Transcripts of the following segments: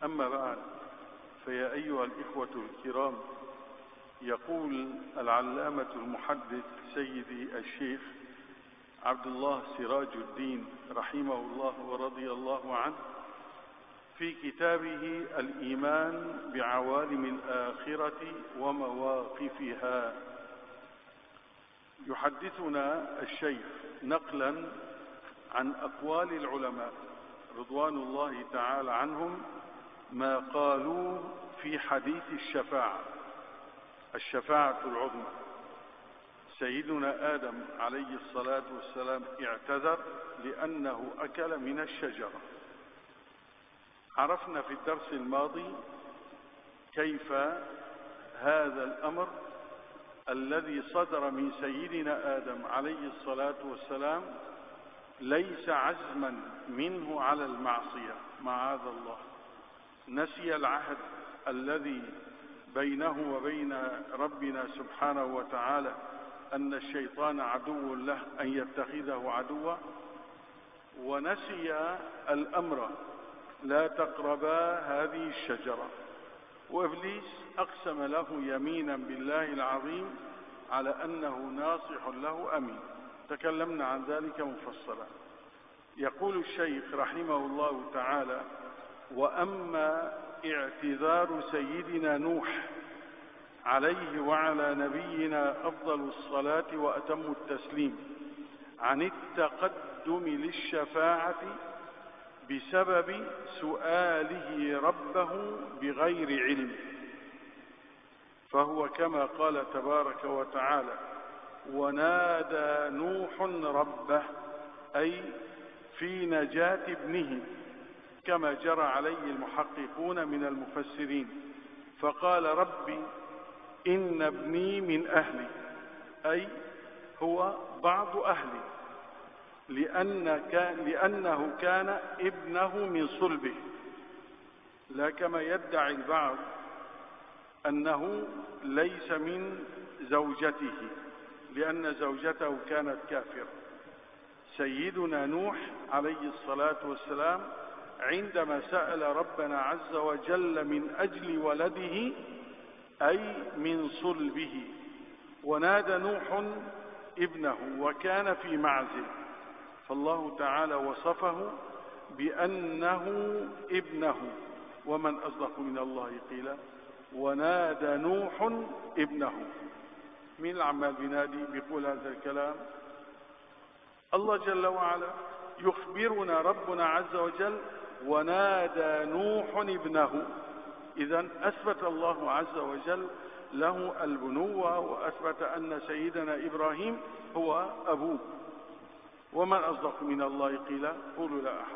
أما بعد، فيا أيها الإخوة الكرام، يقول العلامة المحدث سيدي الشيخ عبد الله سراج الدين رحمه الله ورضي الله عنه في كتابه الإيمان بعوالم الآخرة ومواقفها، يحدثنا الشيخ نقلا عن أقوال العلماء رضوان الله تعالى عنهم ما قالوا في حديث الشفاعة العظمى. سيدنا آدم عليه الصلاة والسلام اعتذر لأنه أكل من الشجرة. عرفنا في الدرس الماضي كيف هذا الأمر الذي صدر من سيدنا آدم عليه الصلاة والسلام ليس عزما منه على المعصية، معاذ الله، نسي العهد الذي بينه وبين ربنا سبحانه وتعالى أن الشيطان عدو له أن يتخذه عدوا، ونسي الأمر لا تقربا هذه الشجرة، وإبليس أقسم له يمينا بالله العظيم على أنه ناصح له أمين. تكلمنا عن ذلك مفصلا. يقول الشيخ رحمه الله تعالى: وأما اعتذار سيدنا نوح عليه وعلى نبينا أفضل الصلاة وأتم التسليم عن التقدم للشفاعة بسبب سؤاله ربه بغير علم، فهو كما قال تبارك وتعالى: ونادى نوح ربه، أي في نجاة ابنه، كما جرى عليه المحققون من المفسرين، فقال: ربي إن ابني من أهلي، أي هو بعض أهلي، لأنه كان ابنه من صلبه، لا كما يدعي البعض أنه ليس من زوجته لأن زوجته كانت كافرة. سيدنا نوح عليه الصلاة والسلام عندما سأل ربنا عز وجل من أجل ولده أي من صلبه، ونادى نوح ابنه وكان في معزل، فالله تعالى وصفه بأنه ابنه. ومن أصدق من الله قيلا؟ ونادى نوح ابنه. مين العمال بينادي بيقول هذا الكلام؟ الله جل وعلا يخبرنا ربنا عز وجل: ونادى نوح ابنه. إذن أثبت الله عز وجل له البنوة، وأثبت أن سيدنا إبراهيم هو أبوه. ومن أصدق من الله قيلا؟ قولوا لا أحد.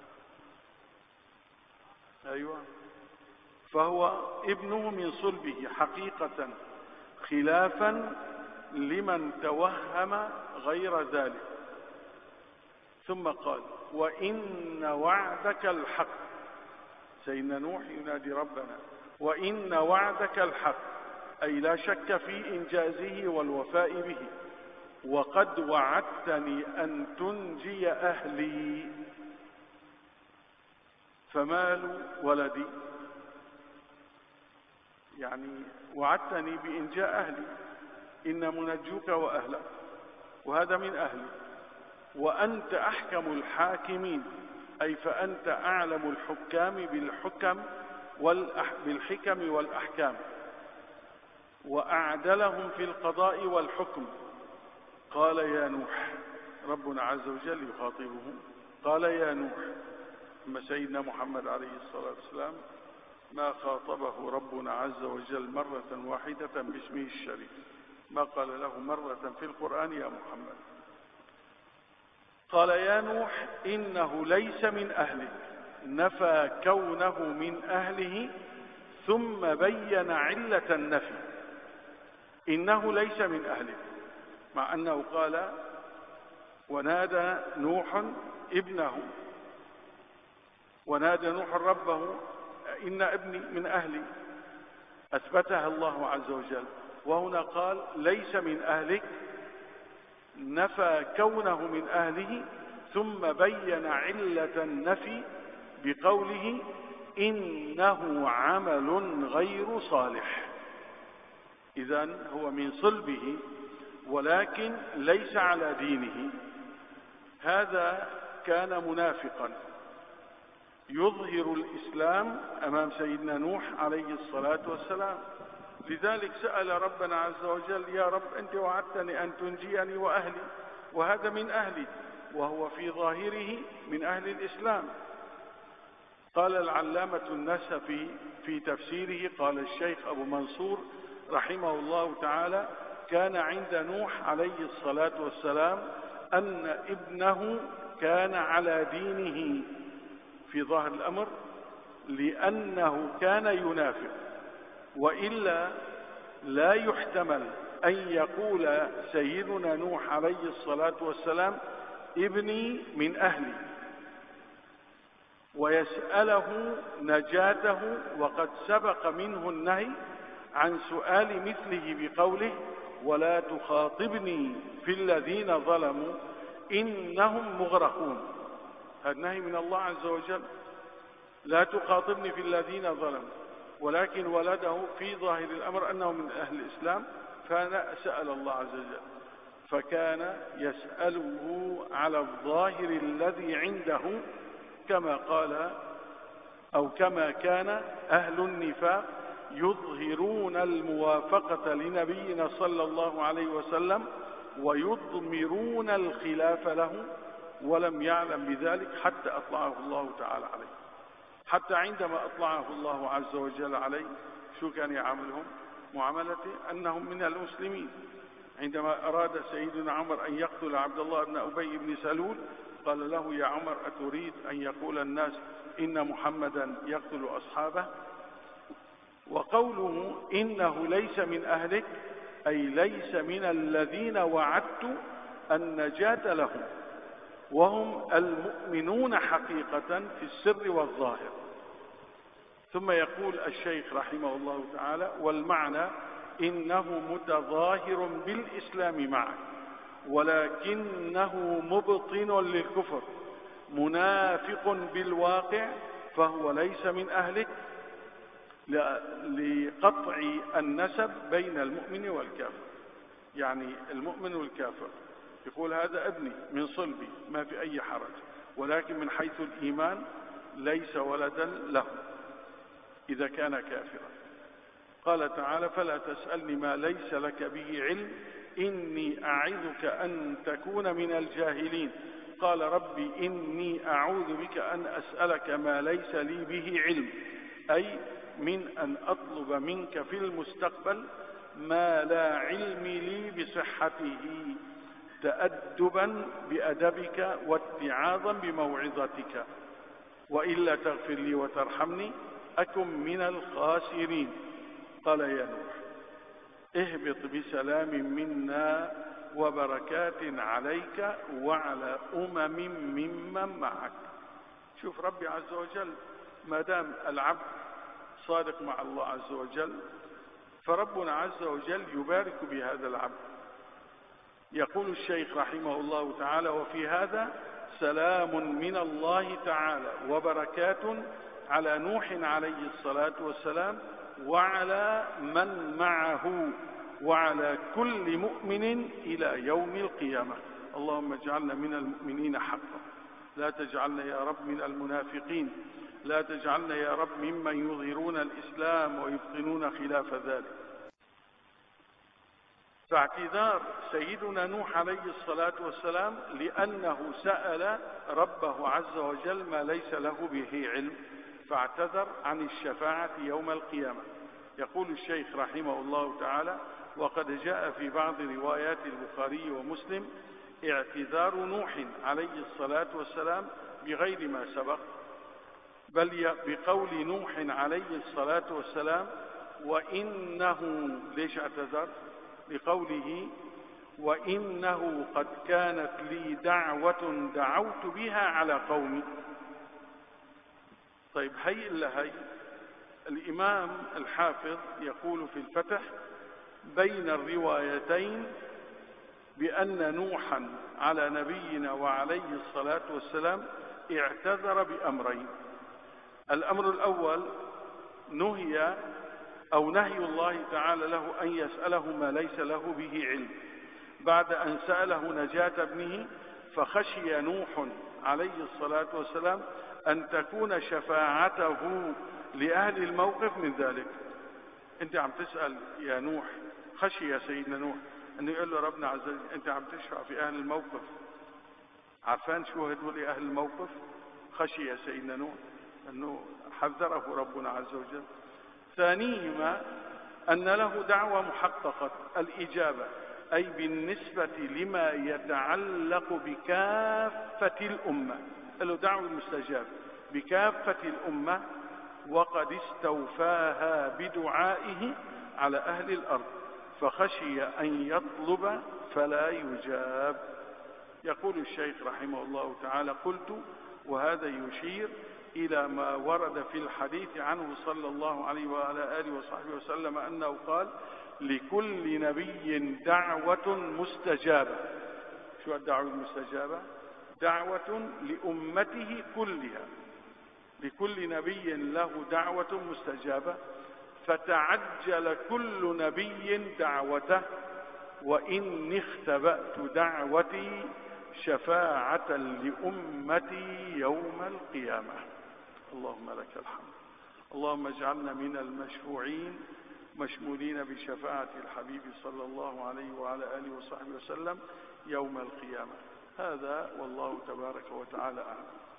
أيوة، فهو ابنه من صلبه حقيقة، خلافا لمن توهم غير ذلك. ثم قال: وإن وعدك الحق. سيدنا نوح ينادي ربنا: وإن وعدك الحق، أي لا شك في إنجازه والوفاء به، وقد وعدتني أن تنجي أهلي، فمال ولدي؟ يعني وعدتني بإنجاء أهلي، إن منجوك وأهلك، وهذا من أهلي، وأنت أحكم الحاكمين، أي فأنت أعلم الحكام بالحكم والأحكام، وأعدلهم في القضاء والحكم. قال يا نوح، ربنا عز وجل يخاطبه، قال يا نوح. أما سيدنا محمد عليه الصلاة والسلام ما خاطبه ربنا عز وجل مرة واحدة باسمه الشريف، ما قال له مرة في القرآن يا محمد. قال يا نوح إنه ليس من أهلك، نفى كونه من أهله، ثم بين علة النفي: إنه ليس من أهلك، مع أنه قال ونادى نوح ابنه، ونادى نوح ربه: إن ابني من أهلي، أثبتها الله عز وجل. وهنا قال ليس من أهلك، نفى كونه من أهله، ثم بين علة النفي بقوله إنه عمل غير صالح. إذن هو من صلبه ولكن ليس على دينه. هذا كان منافقا يظهر الإسلام أمام سيدنا نوح عليه الصلاة والسلام. لذلك سأل ربنا عز وجل: يا رب أنت وعدتني أن تنجيني وأهلي، وهذا من أهلي وهو في ظاهره من أهل الإسلام. قال العلامة النسفي في تفسيره، قال الشيخ أبو منصور رحمه الله تعالى: كان عند نوح عليه الصلاة والسلام أن ابنه كان على دينه في ظاهر الأمر لأنه كان ينافق، وإلا لا يحتمل أن يقول سيدنا نوح عليه الصلاة والسلام: ابني من أهلي، ويسأله نجاته، وقد سبق منه النهي عن سؤال مثله بقوله: ولا تخاطبني في الذين ظلموا إنهم مغرقون. هذا نهي من الله عز وجل: لا تخاطبني في الذين ظلموا، ولكن ولده في ظاهر الأمر أنه من أهل الإسلام، فسأل الله عز وجل، فكان يسأله على الظاهر الذي عنده، كما قال أو كما كان أهل النفاق يظهرون الموافقة لنبينا صلى الله عليه وسلم ويضمرون الخلاف له، ولم يعلم بذلك حتى أطلعه الله تعالى عليه. حتى عندما أطلعه الله عز وجل عليه شو كان يعاملهم؟ معاملته أنهم من المسلمين. عندما أراد سيدنا عمر أن يقتل عبد الله بن أبي بن سلول قال له: يا عمر، أتريد أن يقول الناس إن محمدا يقتل أصحابه؟ وقوله إنه ليس من أهلك أي ليس من الذين وعدت النجاة لهم، وهم المؤمنون حقيقة في السر والظاهر. ثم يقول الشيخ رحمه الله تعالى: والمعنى إنه متظاهر بالإسلام معه، ولكنه مبطن للكفر منافق بالواقع، فهو ليس من أهلك، لقطع النسب بين المؤمن والكافر. يعني المؤمن والكافر يقول: هذا ابني من صلبي، ما في أي حرج، ولكن من حيث الإيمان ليس ولدا له إذا كان كافرا. قال تعالى: فلا تسألني ما ليس لك به علم إني أعظك أن تكون من الجاهلين. قال: ربي إني أعوذ بك أن أسألك ما ليس لي به علم، أي من أن أطلب منك في المستقبل ما لا علم لي بصحته، تأدبا بأدبك واتعاظا بموعظتك، وإلا تغفر لي وترحمني أكن من الخاسرين. قال: يا نوح اهبط بسلام منا وبركات عليك وعلى ممن معك. شوف ربي عز وجل، ما دام العبد صادق مع الله عز وجل فربنا عز وجل يبارك بهذا العبد. يقول الشيخ رحمه الله تعالى: وفي هذا سلام من الله تعالى وبركات على نوح عليه الصلاة والسلام وعلى من معه وعلى كل مؤمن إلى يوم القيامة. اللهم اجعلنا من المؤمنين حقا، لا تجعلنا يا رب من المنافقين، لا تجعلنا يا رب ممن يظهرون الإسلام ويبطنون خلاف ذلك. فاعتذار سيدنا نوح عليه الصلاة والسلام لأنه سأل ربه عز وجل ما ليس له به علم، فاعتذر عن الشفاعة يوم القيامة. يقول الشيخ رحمه الله تعالى: وقد جاء في بعض روايات البخاري ومسلم اعتذار نوح عليه الصلاة والسلام بغير ما سبق، بل بقول نوح عليه الصلاة والسلام: وإنه، ليش اعتذر؟ لقوله: وإنه قد كانت لي دعوة دعوت بها على قومي. طيب، هي إلا هي. الإمام الحافظ يقول في الفتح: بين الروايتين بأن نوحا على نبينا وعليه الصلاة والسلام اعتذر بأمرين: الأمر الأول نهي أو نهي الله تعالى له أن يسأله ما ليس له به علم، بعد أن سأله نجاة ابنه فخشي نوح عليه الصلاة والسلام أن تكون شفاعته لأهل الموقف من ذلك. أنت عم تسأل يا نوح، خشي يا سيدنا نوح أنه يقول له ربنا عز وجل أنت عم تشفع في أهل الموقف، عارفان شو هدول أهل الموقف؟ خشي يا سيدنا نوح أنه حذره ربنا عز وجل. ثانيهما أن له دعوة محققة الإجابة، أي بالنسبة لما يتعلق بكافة الأمة، له دعوة مستجاب بكافة الأمة، وقد استوفاها بدعائه على أهل الأرض، فخشي أن يطلب فلا يجاب. يقول الشيخ رحمه الله تعالى: قلت وهذا يشير إلى ما ورد في الحديث عنه صلى الله عليه وعلى آله وصحبه وسلم أنه قال: لكل نبي دعوة مستجابة. شو الدعوة المستجابة؟ دعوة لأمته كلها، لكل نبي له دعوة مستجابة، فتعجل كل نبي دعوته، وإني اختبأت دعوتي شفاعة لأمتي يوم القيامة. اللهم لك الحمد. اللهم اجعلنا من المشفوعين مشمولين بشفاعة الحبيب صلى الله عليه وعلى آله وصحبه وسلم يوم القيامة. هذا والله تبارك وتعالى أعلم.